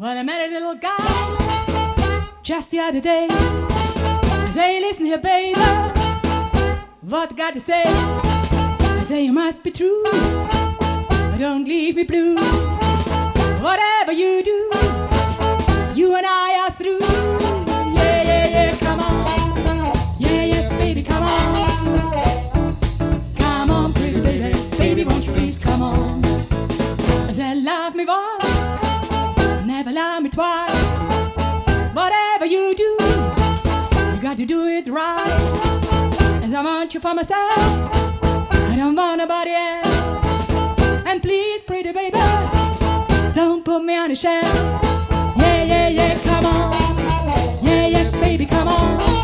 Well, I met a little guy just the other day. I say, listen here, baby, what I got to say. I say, you must be true, but don't leave me blue. Whatever you do, you and I are through. Yeah, yeah, yeah, come on. Yeah, yeah, baby, come on. Come on, pretty baby, baby, won't you please come on. I said, love me once, never love me twice. Whatever you do, you got to do it right. As I want you for myself, I don't want nobody else. And please, pretty baby, don't put me on the shelf. Yeah, yeah, yeah, come on. Yeah, yeah, baby, come on.